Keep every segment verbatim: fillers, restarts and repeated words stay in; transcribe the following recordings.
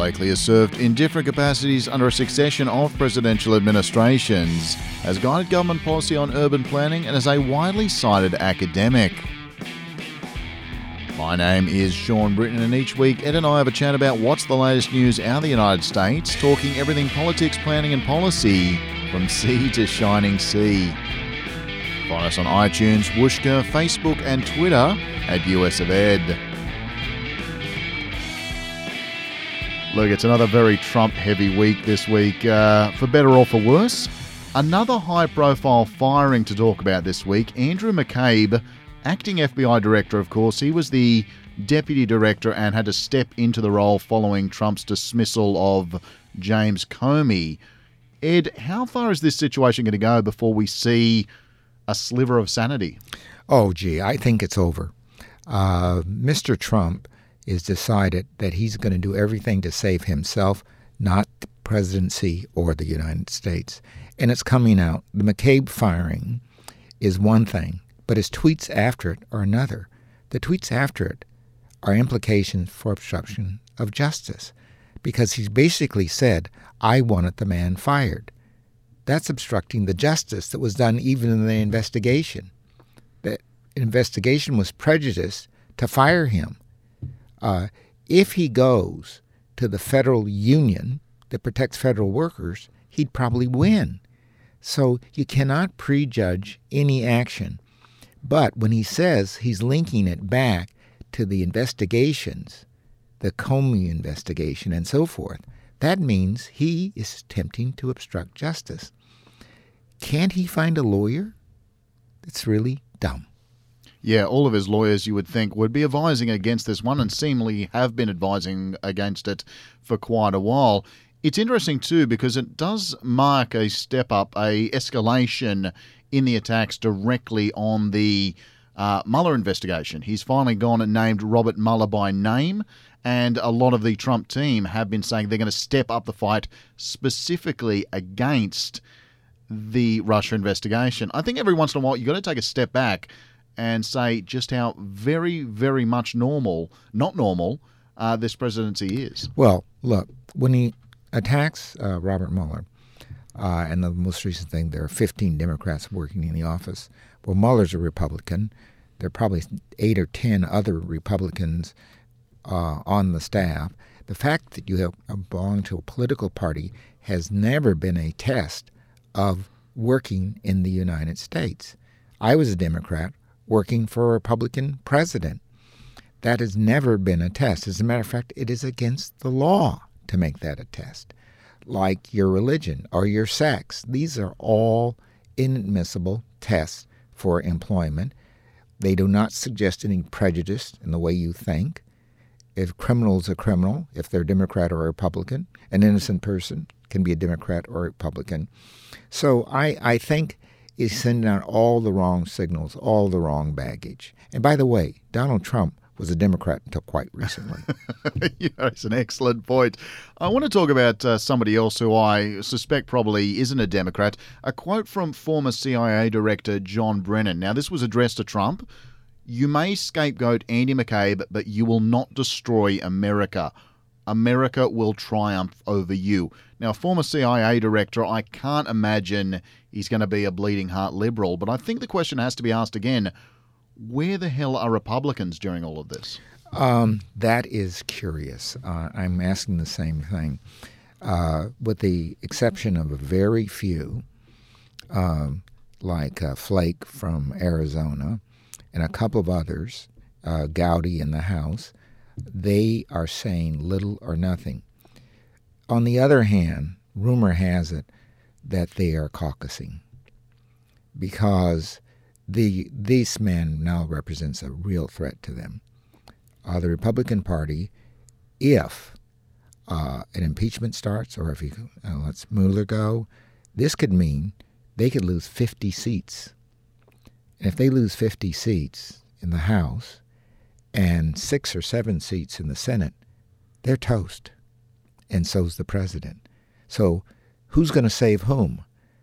Blakely has served in different capacities under a succession of presidential administrations, has guided government policy on urban planning, and is a widely cited academic. My name is Sean Britton, and each week Ed and I have a chat about what's the latest news out of the United States, talking everything politics, planning and policy, from sea to shining sea. Find us on iTunes, Whooshkaa, Facebook and Twitter at U S of Ed. Look, it's another very Trump-heavy week this week, uh, for better or for worse. Another high-profile firing to talk about this week. Andrew McCabe, acting F B I director, of course. He was the deputy director and had to step into the role following Trump's dismissal of James Comey. Ed, how far is this situation going to go before we see a sliver of sanity? Oh, gee, I think it's over. Uh, Mister Trump is decided that he's going to do everything to save himself, not the presidency or the United States. And it's coming out. The McCabe firing is one thing, but his tweets after it are another. The tweets after it are implications for obstruction of justice, because he's basically said, I wanted the man fired. That's obstructing the justice that was done even in the investigation. The investigation was prejudiced to fire him. Uh, if he goes to the federal union that protects federal workers, he'd probably win. So you cannot prejudge any action. But when he says he's linking it back to the investigations, the Comey investigation and so forth, that means he is attempting to obstruct justice. Can't he find a lawyer? It's really dumb. Yeah, all of his lawyers, you would think, would be advising against this one and seemingly have been advising against it for quite a while. It's interesting, too, because it does mark a step up, a escalation in the attacks directly on the uh, Mueller investigation. He's finally gone and named Robert Mueller by name, and a lot of the Trump team have been saying they're going to step up the fight specifically against the Russia investigation. I think every once in a while you've got to take a step back and say just how very, very much normal, not normal, uh, this presidency is. Well, look, when he attacks uh, Robert Mueller, uh, and the most recent thing, there are fifteen Democrats working in the office. Well, Mueller's a Republican. There are probably eight or ten other Republicans uh, on the staff. The fact that you have belong to a political party has never been a test of working in the United States. I was a Democrat working for a Republican president. That has never been a test. As a matter of fact, it is against the law to make that a test. Like your religion or your sex. These are all inadmissible tests for employment. They do not suggest any prejudice in the way you think. If a criminal is a criminal, if they're Democrat or Republican, an innocent person can be a Democrat or Republican. So I, I think is sending out all the wrong signals, all the wrong baggage. And by the way, Donald Trump was a Democrat until quite recently. Yeah, it's an excellent point. I want to talk about uh, somebody else who I suspect probably isn't a Democrat. A quote from former C I A Director John Brennan. Now, this was addressed to Trump. You may scapegoat Andy McCabe, but you will not destroy America. America will triumph over you. Now, former C I A director, I can't imagine he's going to be a bleeding heart liberal, but I think the question has to be asked again, where the hell are Republicans during all of this? Um, that is curious. Uh, I'm asking the same thing. Uh, with the exception of a very few, um, like uh, Flake from Arizona and a couple of others, uh, Gowdy in the House, they are saying little or nothing. On the other hand, rumor has it that they are caucusing because the this man now represents a real threat to them. Uh, the Republican Party, if uh, an impeachment starts or if he uh, lets Mueller go, this could mean they could lose fifty seats. And if they lose fifty seats in the House and six or seven seats in the Senate, they're toast. And so's the president. So who's going to save whom?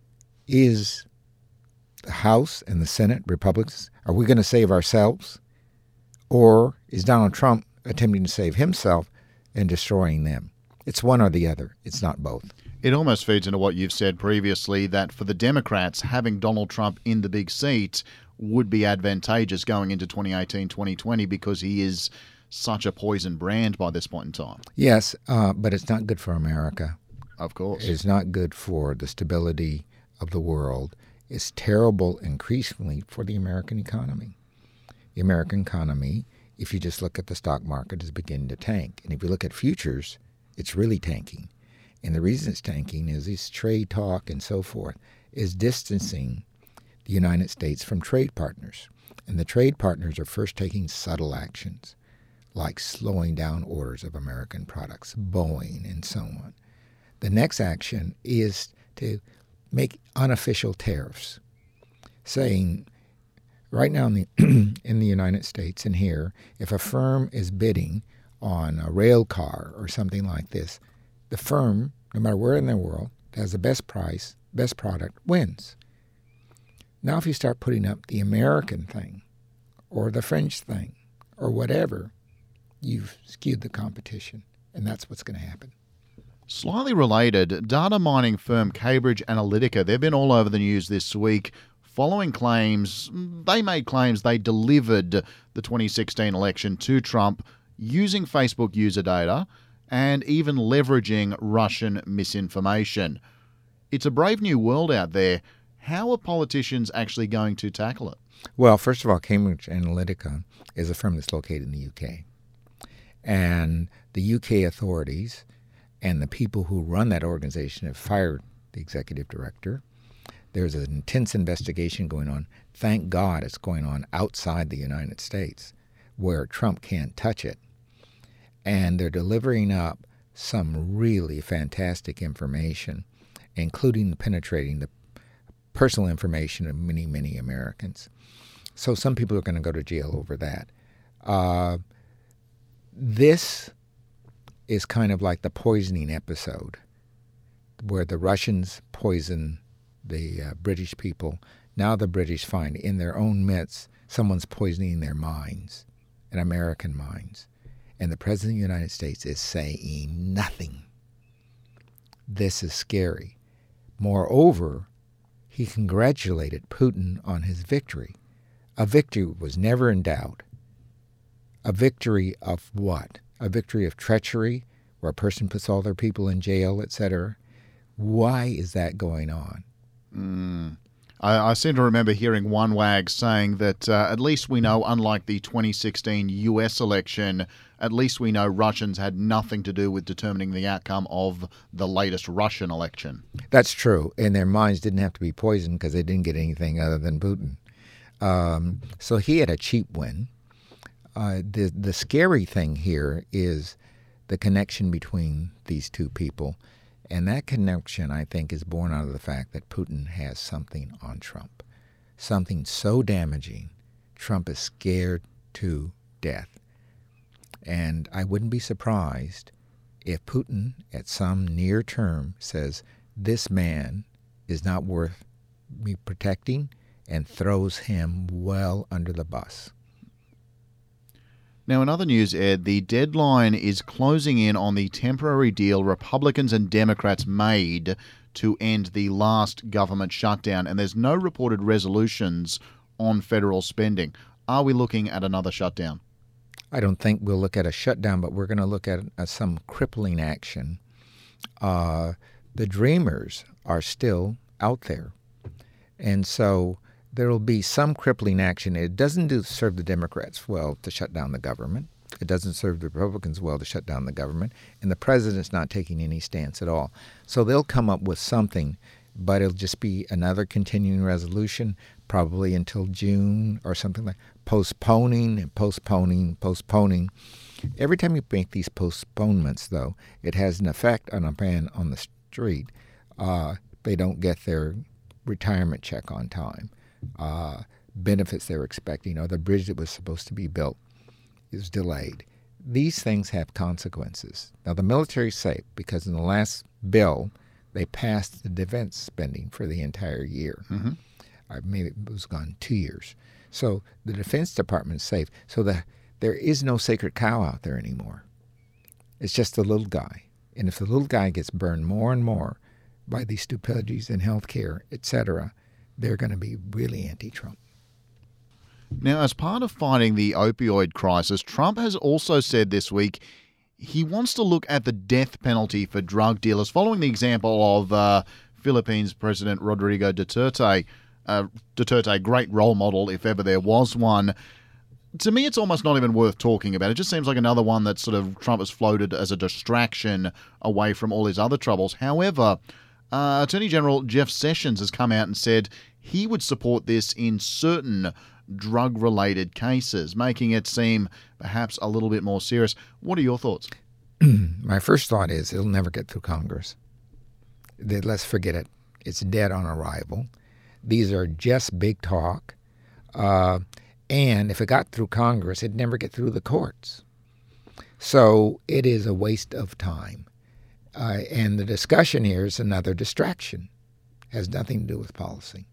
Is the House and the Senate Republicans, are we going to save ourselves? Or is Donald Trump attempting to save himself and destroying them? It's one or the other. It's not both. It almost feeds into what you've said previously, that for the Democrats, having Donald Trump in the big seat would be advantageous going into twenty eighteen, twenty twenty, because he is such a poison brand by this point in time. Yes, uh, but it's not good for America. Of course. It's not good for the stability of the world. It's terrible increasingly for the American economy. The American economy, if you just look at the stock market, is beginning to tank. And if you look at futures, it's really tanking. And the reason it's tanking is this trade talk and so forth is distancing the United States from trade partners. And the trade partners are first taking subtle actions, like slowing down orders of American products, Boeing, and so on. The next action is to make unofficial tariffs, saying right now in the, in the United States and here, if a firm is bidding on a rail car or something like this, the firm, no matter where in the world, that has the best price, best product, wins. Now if you start putting up the American thing or the French thing or whatever, you've skewed the competition, and that's what's going to happen. Slightly related, data mining firm Cambridge Analytica, they've been all over the news this week following claims, they made claims they delivered the twenty sixteen election to Trump using Facebook user data and even leveraging Russian misinformation. It's a brave new world out there. How are politicians actually going to tackle it? Well, first of all, Cambridge Analytica is a firm that's located in the U K. And the U K authorities and the people who run that organization have fired the executive director. There's an intense investigation going on. Thank God it's going on outside the United States, where Trump can't touch it. And they're delivering up some really fantastic information, including the penetrating the personal information of many, many Americans. So some people are going to go to jail over that. Uh, this is kind of like the poisoning episode, where the Russians poison the uh, British people. Now the British find in their own midst someone's poisoning their minds, and American minds. And the President of the United States is saying nothing. This is scary. Moreover, he congratulated Putin on his victory. A victory was never in doubt. A victory of what? A victory of treachery, where a person puts all their people in jail, et cetera. Why is that going on? Mm. I, I seem to remember hearing one wag saying that uh, at least we know, unlike the twenty sixteen U S election, at least we know Russians had nothing to do with determining the outcome of the latest Russian election. That's true. And their minds didn't have to be poisoned because they didn't get anything other than Putin. Um, so he had a cheap win. Uh, the the scary thing here is the connection between these two people. And that connection, I think, is born out of the fact that Putin has something on Trump, something so damaging, Trump is scared to death. And I wouldn't be surprised if Putin, at some near term, says, this man is not worth me protecting, and throws him well under the bus. Now, in other news, Ed, the deadline is closing in on the temporary deal Republicans and Democrats made to end the last government shutdown, and there's no reported resolutions on federal spending. Are we looking at another shutdown? I don't think we'll look at a shutdown, but we're going to look at uh, some crippling action. Uh, the dreamers are still out there. And so there will be some crippling action. It doesn't do, serve the Democrats well to shut down the government. It doesn't serve the Republicans well to shut down the government. And the president's not taking any stance at all. So they'll come up with something, but it'll just be another continuing resolution, probably until June or something like that. Postponing and postponing, postponing. Every time you make these postponements, though, it has an effect on a man on the street. Uh, they don't get their retirement check on time. Uh, benefits they were expecting, or the bridge that was supposed to be built is delayed. These things have consequences. Now, the military's safe because in the last bill, they passed the defense spending for the entire year. Mm-hmm. Uh, maybe it was gone two years. So the Defense Department's safe. So the, there is no sacred cow out there anymore. It's just the little guy. And if the little guy gets burned more and more by these stupidities in health care, et cetera, they're going to be really anti-Trump. Now, as part of fighting the opioid crisis, Trump has also said this week he wants to look at the death penalty for drug dealers, following the example of uh, Philippines President Rodrigo Duterte. Uh, Duterte, great role model if ever there was one. To me, it's almost not even worth talking about. It just seems like another one that sort of Trump has floated as a distraction away from all his other troubles. However, uh, Attorney General Jeff Sessions has come out and said he would support this in certain drug-related cases, making it seem perhaps a little bit more serious. What are your thoughts? My first thought is it'll never get through Congress. Let's forget it. It's dead on arrival. These are just big talk. Uh, and if it got through Congress, it'd never get through the courts. So it is a waste of time. Uh, and the discussion here is another distraction. Has nothing to do with policy.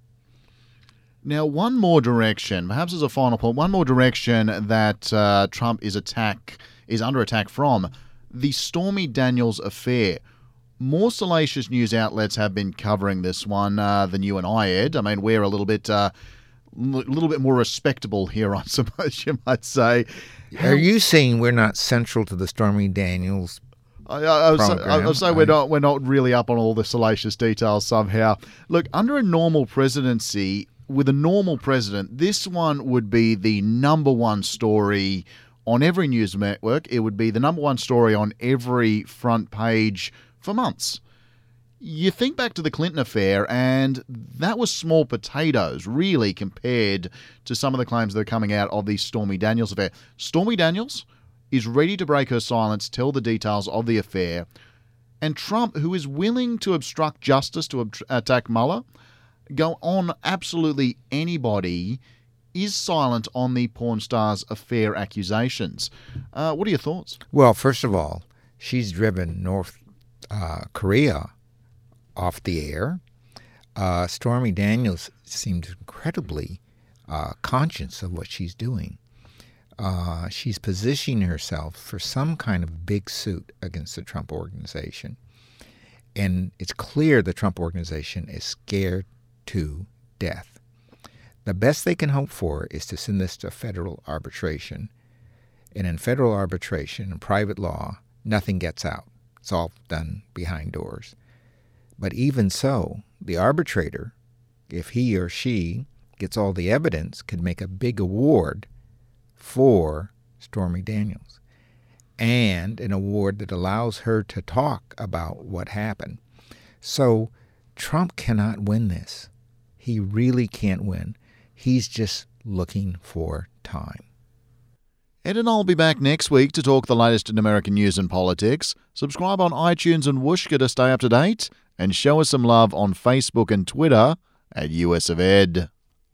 Now, one more direction, perhaps as a final point, one more direction that uh, Trump is attack is under attack from, the Stormy Daniels affair. More salacious news outlets have been covering this one uh, than you and I, Ed. I mean, we're a little bit, uh, a little bit more respectable here, I suppose you might say. Are you saying we're not central to the Stormy Daniels? I, I, I, was, I, I was saying we're not we're not really up on all the salacious details somehow. Look, under a normal presidency, with a normal president, this one would be the number one story on every news network. It would be the number one story on every front page for months. You think back to the Clinton affair, and that was small potatoes, really, compared to some of the claims that are coming out of the Stormy Daniels affair. Stormy Daniels is ready to break her silence, tell the details of the affair, and Trump, who is willing to obstruct justice to ab- attack Mueller, go on absolutely anybody, is silent on the porn star's affair accusations. Uh, what are your thoughts? Well, first of all, she's driven North uh, Korea off the air. Uh, Stormy Daniels seems incredibly uh, conscious of what she's doing. Uh, she's positioning herself for some kind of big suit against the Trump organization. And it's clear the Trump organization is scared to death. The best they can hope for is to send this to federal arbitration. And in federal arbitration and private law, nothing gets out. It's all done behind doors. But even so, the arbitrator, if he or she gets all the evidence, could make a big award for Stormy Daniels, and an award that allows her to talk about what happened. So Trump cannot win this. He really can't win. He's just looking for time. Ed and I'll be back next week to talk the latest in American news and politics. Subscribe on iTunes and Whooshka to stay up to date, and show us some love on Facebook and Twitter at U S of Ed.